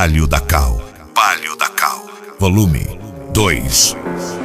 Palio da Cal. Palio da Cal. Volume 2.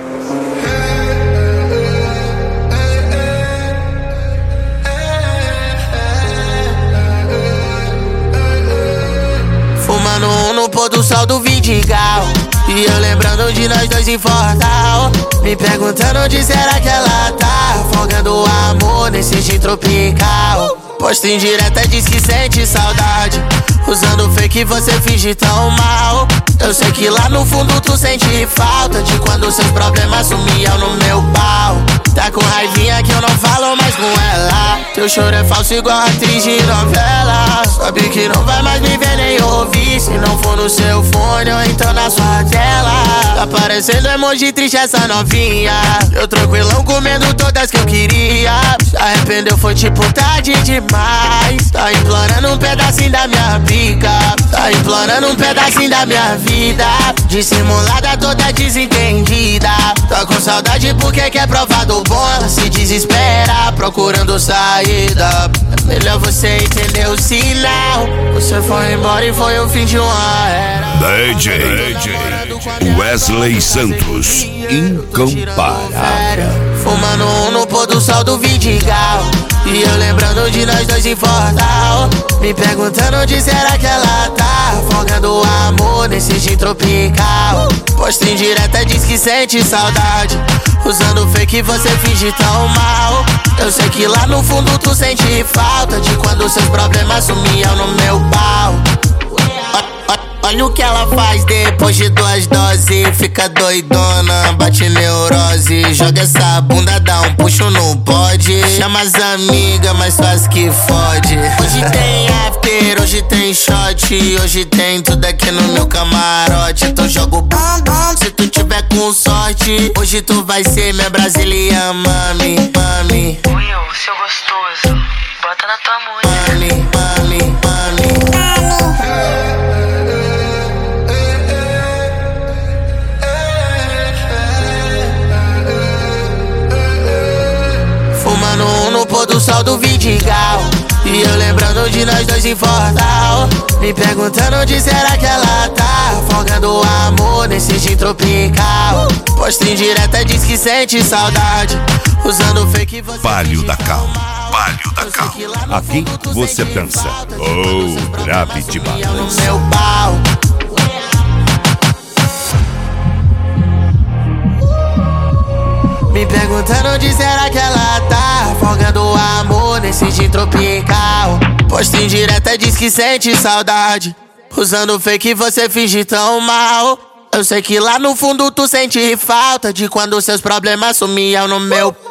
Fumando no pôr do sol do Vidigal, e eu lembrando de nós dois em Fortal, me perguntando onde será que ela tá, folgando o amor nesse gin tropical. Posto em direta diz que sente saudade, usando fake você finge tão mal. Eu sei que lá no fundo tu sente falta de quando seus problemas sumiam no meu pau. Tá com raivinha que eu não falo mais com ela, teu choro é falso igual atriz de novela. Sabe que não vai mais me ver nem ouvir, se não for no seu fone ou então na sua tela. Tá parecendo emoji triste essa novinha, eu tranquilão comendo todas que eu queria. Se arrependeu foi tipo tarde demais, tá implorando um pedacinho da minha pica, tá implorando um pedacinho da minha vida. Dissimulada toda desentendida, tá com saudade porque quer provar do bom. Ela se desespera procurando saída, é melhor você entender o sinal. Você foi embora e foi o fim de uma era. DJ Wesley Santos, incomparável. Fumando no pôr do sol do Vidigal, e eu lembrando de nós dois em Fortal, me perguntando onde será que ela tá, folgando o amor nesse gin tropical. Posto em direta diz que sente saudade, usando fake você finge tão mal. Eu sei que lá no fundo tu sente falta de quando seus problemas sumiam no meu pau. Olha o que ela faz depois de 2 doses, fica doidona, bate neurose, joga essa bunda, dá um puxo no bode, chama as amigas, mas faz que fode. Hoje tem after, hoje tem shot, hoje tem tudo aqui no meu camarote. Então joga o bom se tu tiver com sorte, hoje tu vai ser minha brasileira, mami. Will, seu gostoso, bota na tua música. Mami. Fumando no pôr do sol do Vidigal, e eu lembrando de nós dois em Fortal, me perguntando onde será que ela tá, folgando o amor nesse gin tropical. Posto em direta diz que sente saudade, usando fake você Palio da Cal. mal. Palio da Cal. Aqui você dança. Oh, grave demais. No meu pau. Me perguntando onde será que ela tá, folgando o amor nesse gin tropical. Posto em direta diz que sente saudade, usando fake você finge tão mal. Eu sei que lá no fundo tu sente falta de quando seus problemas sumiam no meu